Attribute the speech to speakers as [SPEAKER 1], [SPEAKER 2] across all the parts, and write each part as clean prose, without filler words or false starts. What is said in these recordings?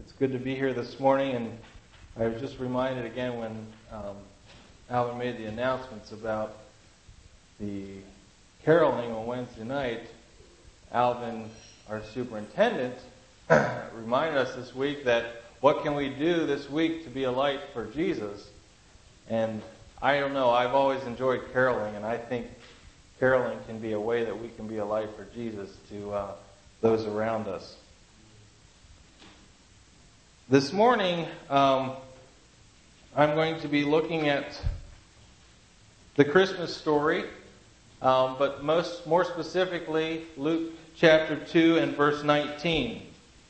[SPEAKER 1] It's good to be here this morning, and I was just reminded again when Alvin made the announcements about the caroling on Wednesday night. Alvin, our superintendent, reminded us this week that what can we do this week to be a light for Jesus? And I don't know, I've always enjoyed caroling, and I think caroling can be a way that we can be a light for Jesus to those around us. This morning, I'm going to be looking at the Christmas story, but more specifically, Luke chapter 2 and verse 19.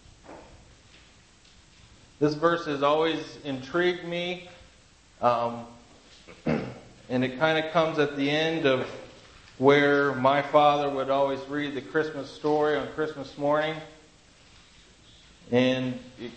[SPEAKER 1] This verse has always intrigued me, and it kind of comes at the end of where my father would always read the Christmas story on Christmas morning, and it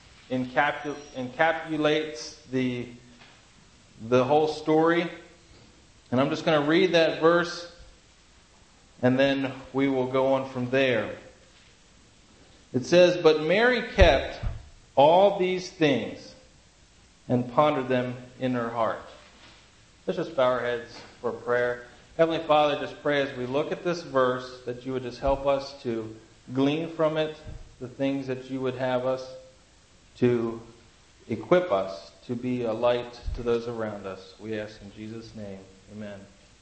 [SPEAKER 1] encapsulates the whole story. And I'm just going to read that verse, and then we will go on from there. It says, "But Mary kept all these things and pondered them in her heart." Let's just bow our heads for prayer. Heavenly Father, just pray as we look at this verse that you would just help us to glean from it the things that you would have us to equip us to be a light to those around us. We ask in Jesus' name. Amen.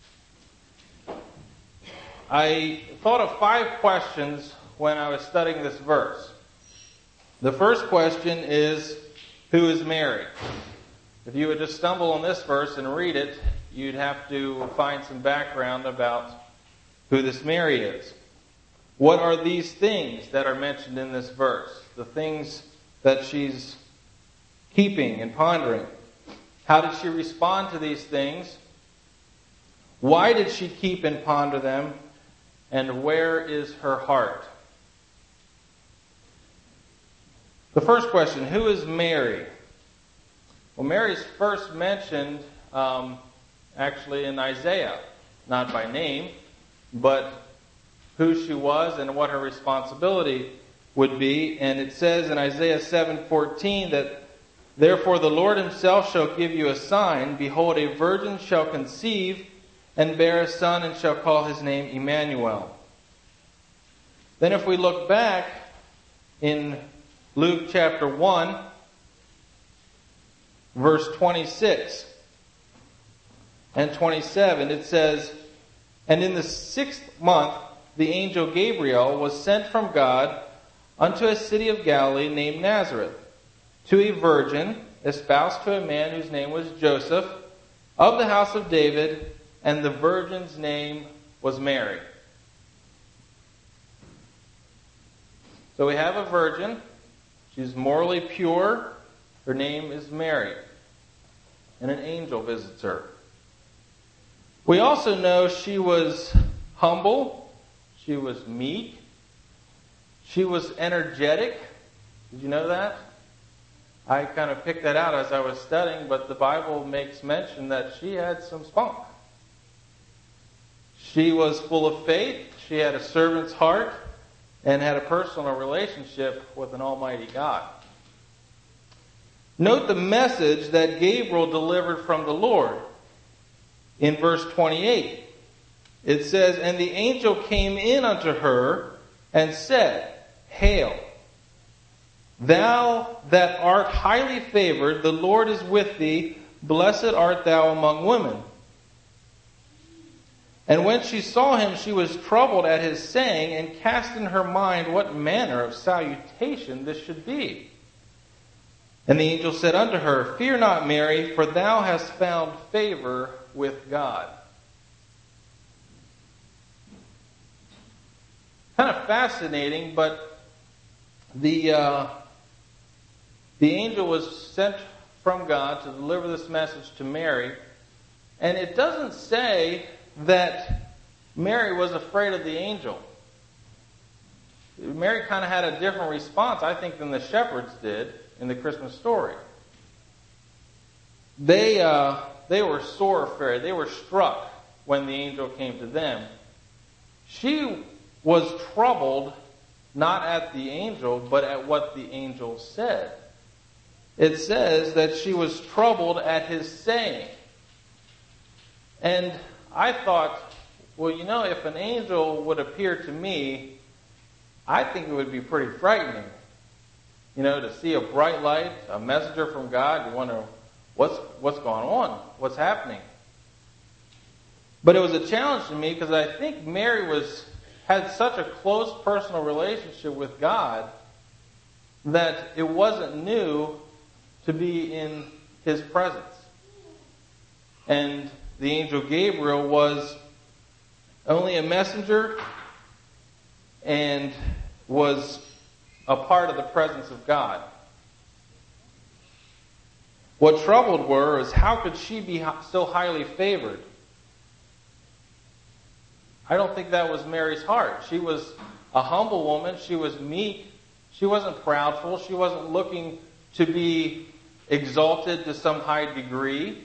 [SPEAKER 1] I thought of 5 questions when I was studying this verse. The first question is, who is Mary? If you would just stumble on this verse and read it, you'd have to find some background about who this Mary is. What are these things that are mentioned in this verse? The things that she's keeping and pondering. How did she respond to these things? Why did she keep and ponder them? And where is her heart? The first question, who is Mary? Well, Mary's first mentioned actually in Isaiah, not by name, but who she was and what her responsibility would be. And it says in Isaiah 7:14 that, "Therefore the Lord himself shall give you a sign. Behold, a virgin shall conceive and bear a son and shall call his name Emmanuel." Then if we look back in Luke chapter 1, verse 26 and 27, it says, "And in the 6th month the angel Gabriel was sent from God unto a city of Galilee named Nazareth, to a virgin espoused to a man whose name was Joseph, of the house of David, and the virgin's name was Mary." So we have a virgin. She's morally pure. Her name is Mary. And an angel visits her. We also know she was humble. She was meek. She was energetic. Did you know that? I kind of picked that out as I was studying, but the Bible makes mention that she had some spunk. She was full of faith. She had a servant's heart and had a personal relationship with an almighty God. Note the message that Gabriel delivered from the Lord. In verse 28, it says, "And the angel came in unto her and said, Hail, thou that art highly favored, the Lord is with thee, blessed art thou among women. And when she saw him, she was troubled at his saying, and cast in her mind what manner of salutation this should be. And the angel said unto her, Fear not, Mary, for thou hast found favor with God." Kind of fascinating, but the angel was sent from God to deliver this message to Mary, and it doesn't say that Mary was afraid of the angel. Mary kind of had a different response, I think, than the shepherds did in the Christmas story. They were sore afraid. They were struck when the angel came to them. She was troubled not at the angel, but at what the angel said. It says that she was troubled at his saying. And I thought, well, if an angel would appear to me, I think it would be pretty frightening. To see a bright light, a messenger from God, you wonder, what's going on? What's happening? But it was a challenge to me because I think Mary had such a close personal relationship with God that it wasn't new to be in His presence. And the angel Gabriel was only a messenger and was a part of the presence of God. What troubled her is how could she be so highly favored? I don't think that was Mary's heart. She was a humble woman. She was meek. She wasn't proudful. She wasn't looking to be exalted to some high degree.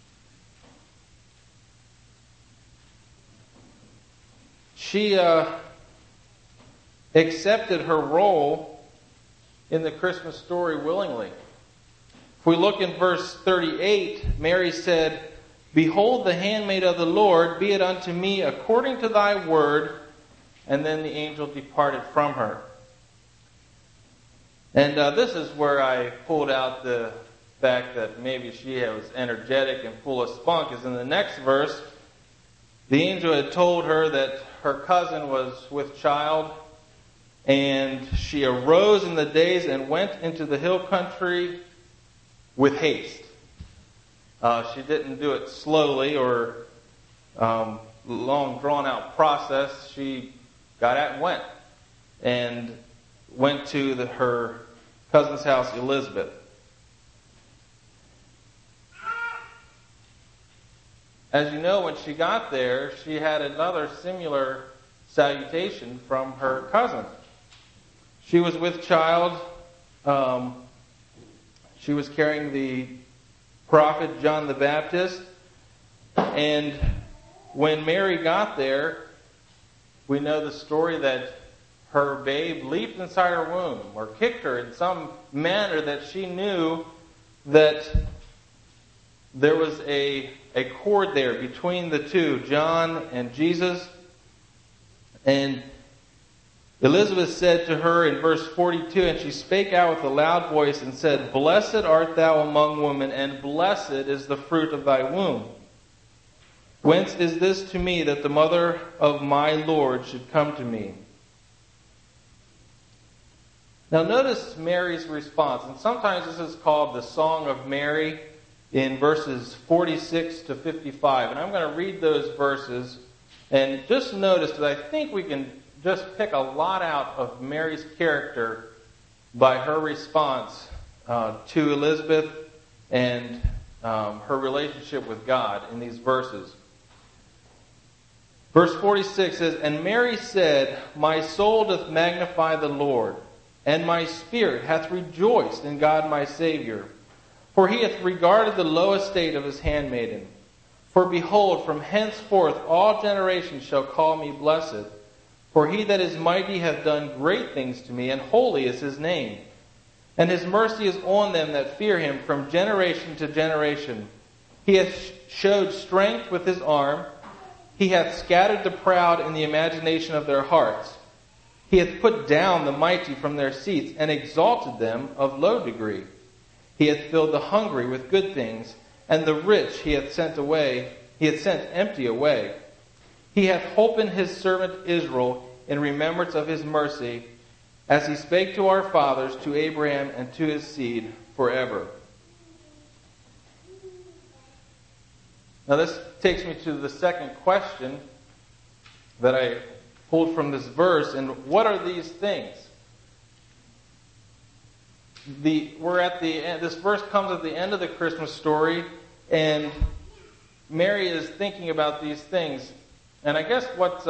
[SPEAKER 1] She accepted her role in the Christmas story willingly. If we look in verse 38, Mary said, "Behold the handmaid of the Lord, be it unto me according to thy word." And then the angel departed from her. And this is where I pulled out the fact that maybe she was energetic and full of spunk, is in the next verse. The angel had told her that her cousin was with child, and she arose in the days and went into the hill country with haste. She didn't do it slowly or long drawn out process. She got out and went to her cousin's house, Elizabeth. As you know, when she got there, she had another similar salutation from her cousin. She was with child. She was carrying the prophet John the Baptist. And when Mary got there, we know the story that her babe leaped inside her womb or kicked her in some manner that she knew that there was a cord there between the two, John and Jesus. And Elizabeth said to her in verse 42, "And she spake out with a loud voice and said, Blessed art thou among women, and blessed is the fruit of thy womb. Whence is this to me that the mother of my Lord should come to me?" Now notice Mary's response. And sometimes this is called the Song of Mary in verses 46 to 55. And I'm going to read those verses. And just notice that I think we can just pick a lot out of Mary's character by her response to Elizabeth and her relationship with God in these verses. Verse 46 says, "And Mary said, My soul doth magnify the Lord, and my spirit hath rejoiced in God my Savior. For he hath regarded the low estate of his handmaiden. For behold, from henceforth all generations shall call me blessed. For he that is mighty hath done great things to me, and holy is his name. And his mercy is on them that fear him from generation to generation. He hath showed strength with his arm. He hath scattered the proud in the imagination of their hearts. He hath put down the mighty from their seats, and exalted them of low degree. He hath filled the hungry with good things, and the rich he hath sent empty away. He hath holpen his servant Israel in remembrance of his mercy, as he spake to our fathers, to Abraham, and to his seed forever." Now this takes me to the second question that I pulled from this verse. And what are these things? We're at the end. This verse comes at the end of the Christmas story, and Mary is thinking about these things. And I guess what's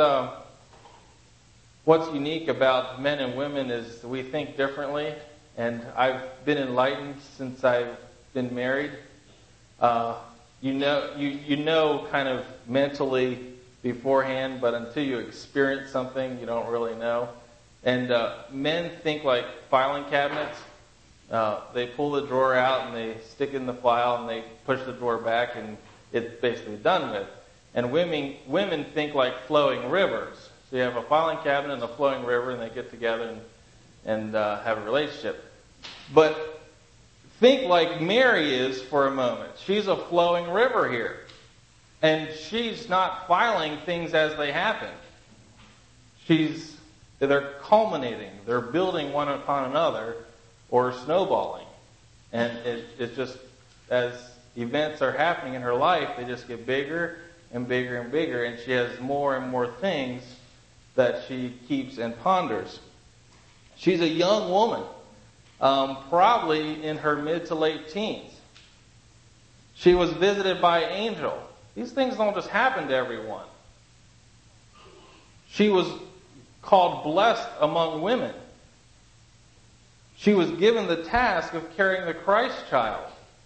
[SPEAKER 1] unique about men and women is we think differently. And I've been enlightened since I've been married. You know kind of mentally beforehand, but until you experience something, you don't really know. And men think like filing cabinets. They pull the drawer out and they stick it in the file and they push the drawer back and it's basically done with. And women think like flowing rivers. So you have a filing cabinet and a flowing river and they get together and have a relationship. But think like Mary is for a moment. She's a flowing river here. And she's not filing things as they happen. They're culminating. They're building one upon another or snowballing. And it's just, as events are happening in her life, they just get bigger and bigger and bigger. And she has more and more things that she keeps and ponders. She's a young woman, probably in her mid to late teens. She was visited by an angel. These things don't just happen to everyone. She was called blessed among women. She was given the task of carrying the Christ child.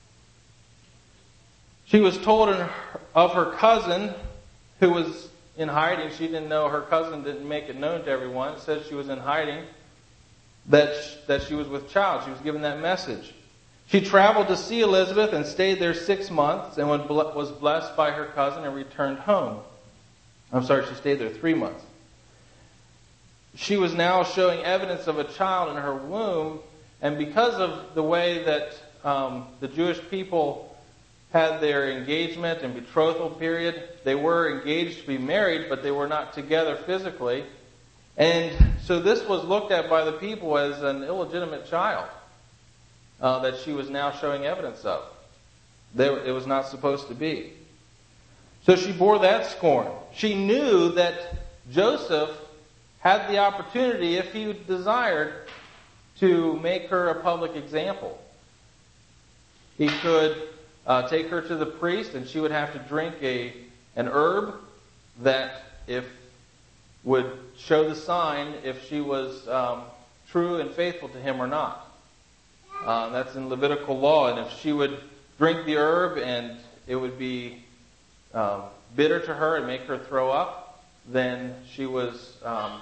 [SPEAKER 1] She was told of her cousin who was in hiding. She didn't know, her cousin didn't make it known to everyone. It says she was in hiding, that she was with child. She was given that message. She traveled to see Elizabeth and stayed there 6 months and was blessed by her cousin and returned home. She stayed there 3 months. She was now showing evidence of a child in her womb, and because of the way that the Jewish people had their engagement and betrothal period, they were engaged to be married, but they were not together physically. And so this was looked at by the people as an illegitimate child that she was now showing evidence of. It was not supposed to be. So she bore that scorn. She knew that Joseph had the opportunity, if he desired, to make her a public example. He could take her to the priest, and she would have to drink an herb that would show the sign if she was true and faithful to him or not. That's in Levitical law. And if she would drink the herb and it would be bitter to her and make her throw up, then she was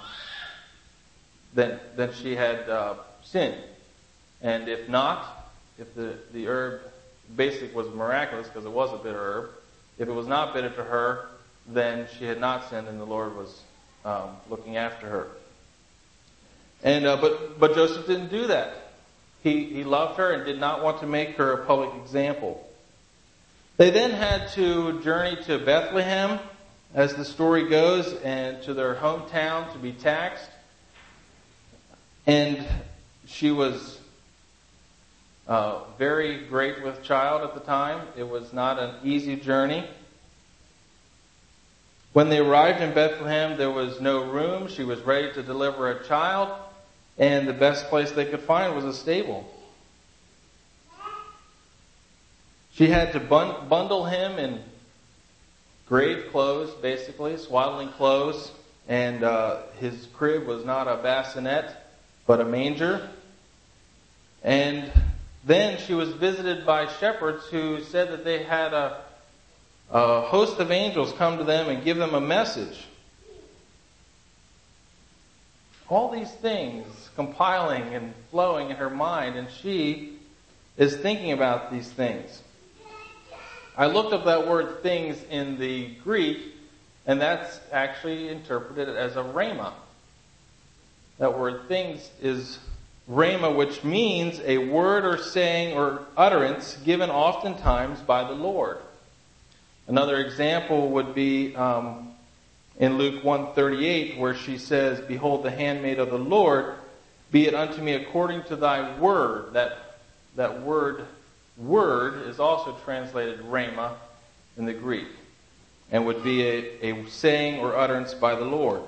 [SPEAKER 1] then she had sinned. And if not, if the herb basically was miraculous because it was a bitter herb, if it was not bitter to her, then she had not sinned and the Lord was looking after her. And but Joseph didn't do that. He loved her and did not want to make her a public example. They then had to journey to Bethlehem, as the story goes, and to their hometown to be taxed. And she was very great with child at the time. It was not an easy journey. When they arrived in Bethlehem, there was no room. She was ready to deliver a child, and the best place they could find was a stable. She had to bundle him in grave clothes, basically, swaddling clothes, and his crib was not a bassinet, but a manger. And then she was visited by shepherds who said that they had a host of angels come to them and give them a message. All these things compiling and flowing in her mind, and she is thinking about these things. I looked up that word things in the Greek, and that's actually interpreted as a rhema. That word things is rhema, which means a word or saying or utterance given oftentimes by the Lord. Another example would be in Luke 1:38, where she says, "Behold, the handmaid of the Lord, be it unto me according to thy word." That word is also translated rhema in the Greek, and would be a saying or utterance by the Lord.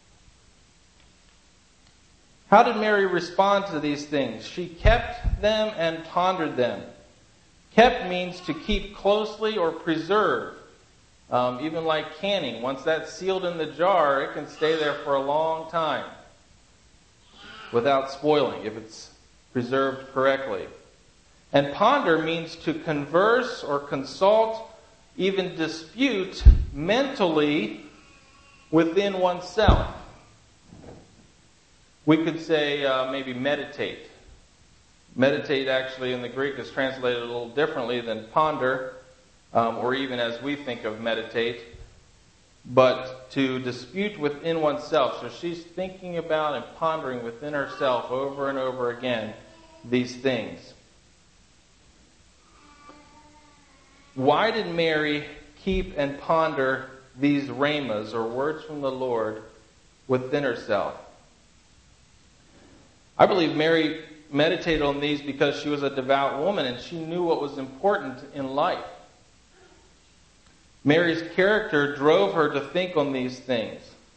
[SPEAKER 1] How did Mary respond to these things? She kept them and pondered them. Kept means to keep closely or preserve. Even like canning. Once that's sealed in the jar, it can stay there for a long time without spoiling if it's preserved correctly. And ponder means to converse or consult, even dispute mentally within oneself. We could say maybe meditate. Meditate actually in the Greek is translated a little differently than ponder, or even as we think of meditate, but to dispute within oneself. So she's thinking about and pondering within herself over and over again these things. Why did Mary keep and ponder these rhemas, or words from the Lord, within herself? I believe Mary meditated on these because she was a devout woman and she knew what was important in life. Mary's character drove her to think on these things.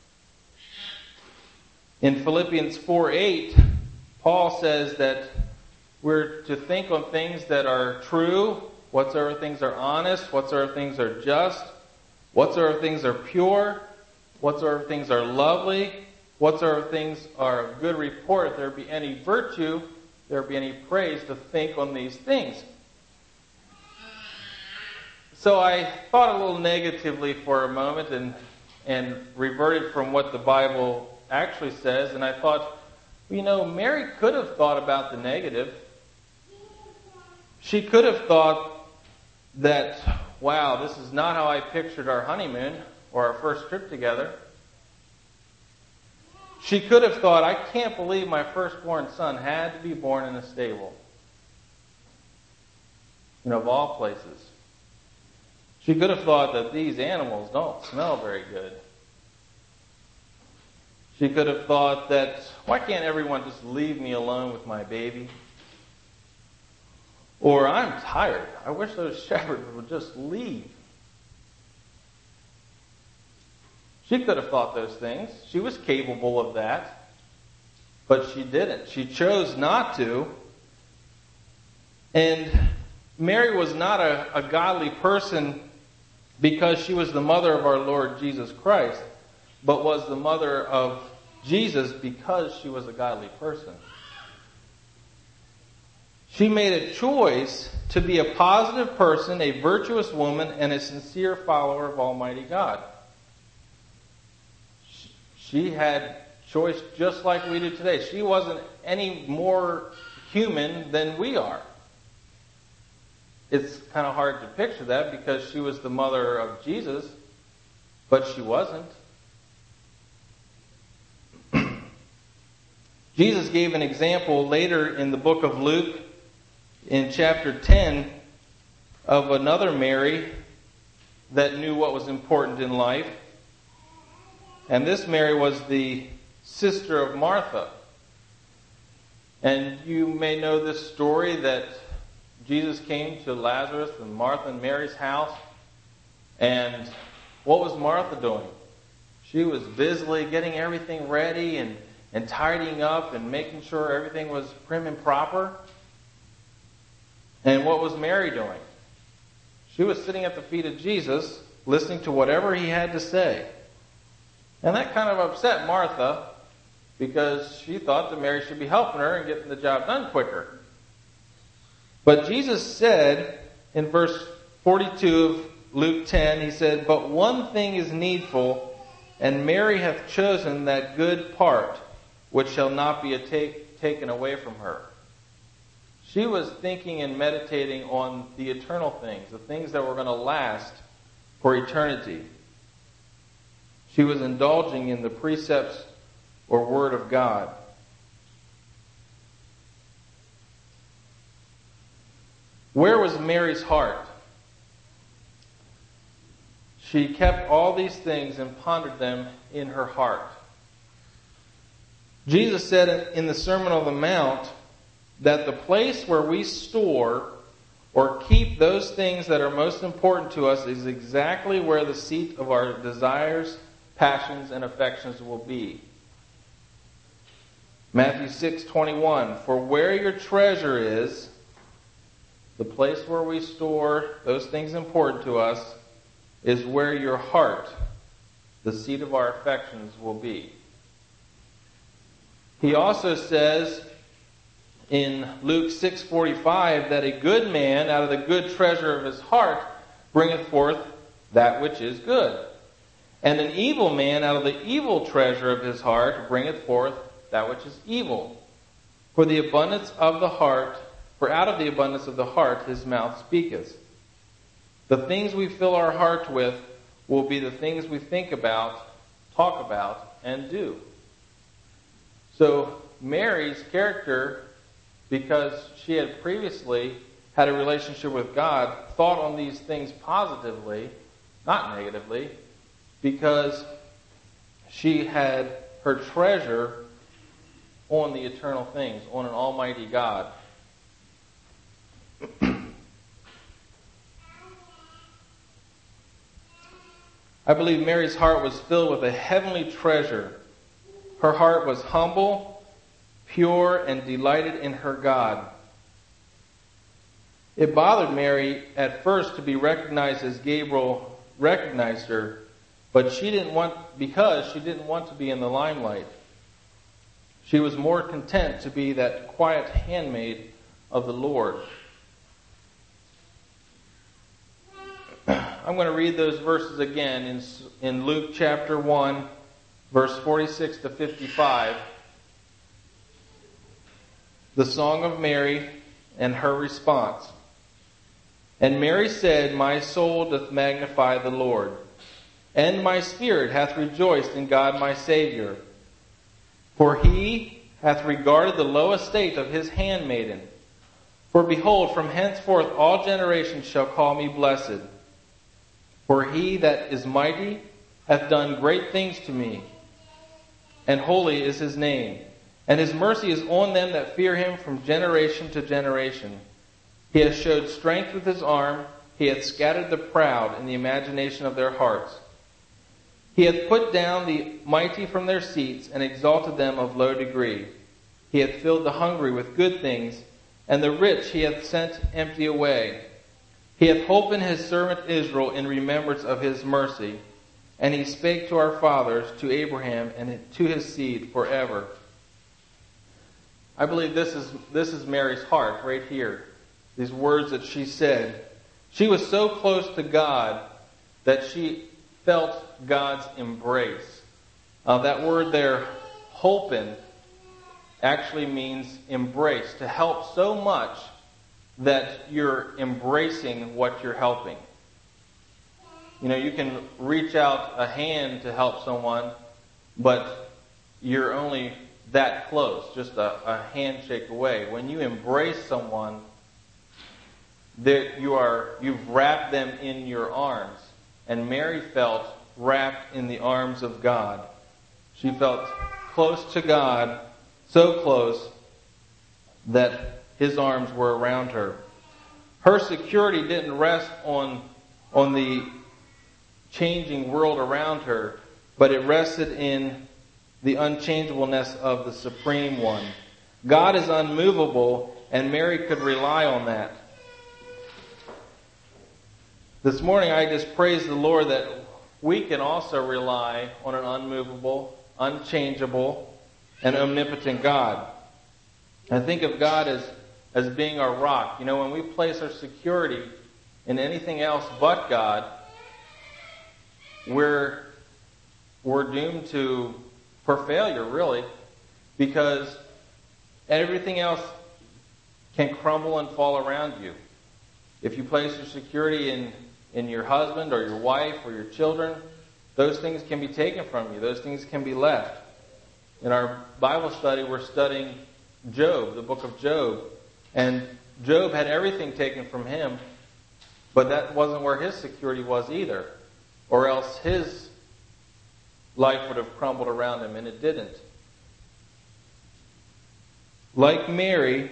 [SPEAKER 1] In Philippians 4:8, Paul says that we're to think on things that are true, whatsoever things are honest, whatsoever things are just, whatsoever things are pure, whatsoever things are lovely, whatsoever things are of good report, if there be any virtue, if there be any praise, to think on these things. So I thought a little negatively for a moment and reverted from what the Bible actually says, and I thought, Mary could have thought about the negative. She could have thought that, wow, this is not how I pictured our honeymoon or our first trip together. She could have thought, I can't believe my firstborn son had to be born in a stable. Of all places. She could have thought that these animals don't smell very good. She could have thought that, why can't everyone just leave me alone with my baby? Or, I'm tired. I wish those shepherds would just leave. She could have thought those things. She was capable of that. But she didn't. She chose not to. And Mary was not a godly person because she was the mother of our Lord Jesus Christ, but was the mother of Jesus because she was a godly person. She made a choice to be a positive person, a virtuous woman, and a sincere follower of Almighty God. She had choice just like we do today. She wasn't any more human than we are. It's kind of hard to picture that because she was the mother of Jesus, but she wasn't. Jesus gave an example later in the book of Luke, in chapter 10, of another Mary that knew what was important in life. And this Mary was the sister of Martha. And you may know this story that Jesus came to Lazarus and Martha and Mary's house. And what was Martha doing? She was busily getting everything ready and tidying up and making sure everything was prim and proper. And what was Mary doing? She was sitting at the feet of Jesus, listening to whatever he had to say. And that kind of upset Martha because she thought that Mary should be helping her and getting the job done quicker. But Jesus said in verse 42 of Luke 10, he said, "But one thing is needful, and Mary hath chosen that good part, which shall not be taken away from her." She was thinking and meditating on the eternal things, the things that were going to last for eternity. She was indulging in the precepts or word of God. Where was Mary's heart? She kept all these things and pondered them in her heart. Jesus said in the Sermon on the Mount that the place where we store or keep those things that are most important to us is exactly where the seat of our desires, passions, and affections will be. Matthew 6:21, "For where your treasure is," the place where we store those things important to us, "is where your heart, the seat of our affections, will be." He also says in Luke 6:45 that a good man out of the good treasure of his heart bringeth forth that which is good. And an evil man out of the evil treasure of his heart bringeth forth that which is evil. For out of the abundance of the heart his mouth speaketh. The things we fill our heart with will be the things we think about, talk about, and do. So Mary's character, because she had previously had a relationship with God, thought on these things positively, not negatively, because she had her treasure on the eternal things, on an almighty God. I believe Mary's heart was filled with a heavenly treasure. Her heart was humble, pure, and delighted in her God. It bothered Mary at first to be recognized as Gabriel recognized her, but she didn't want to be in the limelight. She was more content to be that quiet handmaid of the Lord. I'm going to read those verses again in Luke chapter 1, verse 46 to 55. The Song of Mary and her response. And Mary said, My soul doth magnify the Lord, and my spirit hath rejoiced in God my Savior. For he hath regarded the low estate of his handmaiden. For behold, from henceforth all generations shall call me blessed. For he that is mighty hath done great things to me, and holy is his name. And his mercy is on them that fear him from generation to generation. He hath showed strength with his arm. He hath scattered the proud in the imagination of their hearts. He hath put down the mighty from their seats, and exalted them of low degree. He hath filled the hungry with good things, and the rich he hath sent empty away. He hath holpen his servant Israel in remembrance of his mercy, and he spake to our fathers, to Abraham, and to his seed forever. I believe this is Mary's heart right here. These words that she said. She was so close to God that she felt God's embrace. That word there, holpen, actually means embrace, to help so much that you're embracing what you're helping. You know, you can reach out a hand to help someone, but you're only that close, just a handshake away. When you embrace someone, that you've wrapped them in your arms. And Mary felt wrapped in the arms of God. She felt close to God, so close that his arms were around her. Her security didn't rest on the changing world around her, but it rested in the unchangeableness of the Supreme One. God is unmovable, and Mary could rely on that. This morning I just praise the Lord that we can also rely on an unmovable, unchangeable, and omnipotent God. I think of God as being our rock. You know, when we place our security in anything else but God, we're doomed for failure, really, because everything else can crumble and fall around you. If you place your security in your husband or your wife or your children, those things can be taken from you. Those things can be left. In our Bible study, we're studying Job, the book of Job. And Job had everything taken from him, but that wasn't where his security was either. Or else his life would have crumbled around him, and it didn't. Like Mary,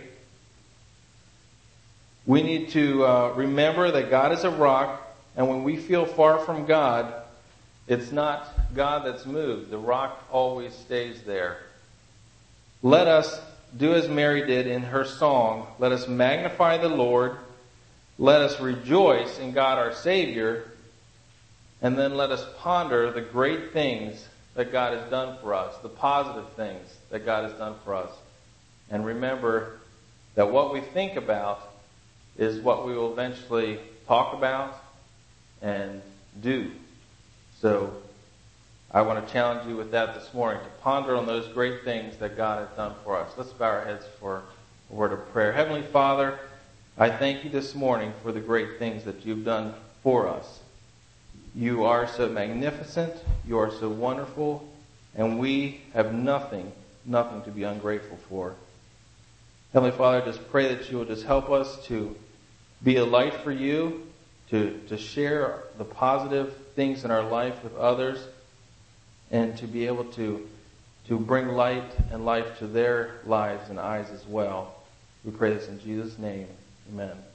[SPEAKER 1] we need to remember that God is a rock, and when we feel far from God, it's not God that's moved. The rock always stays there. Let us do as Mary did in her song. Let us magnify the Lord. Let us rejoice in God our Savior. And then let us ponder the great things that God has done for us, the positive things that God has done for us. And remember that what we think about is what we will eventually talk about and do. So I want to challenge you with that this morning, to ponder on those great things that God has done for us. Let's bow our heads for a word of prayer. Heavenly Father, I thank you this morning for the great things that you've done for us. You are so magnificent, you are so wonderful, and we have nothing to be ungrateful for. Heavenly Father, I just pray that you will just help us to be a light for you, to share the positive things in our life with others, and to be able to bring light and life to their lives and eyes as well. We pray this in Jesus' name. Amen.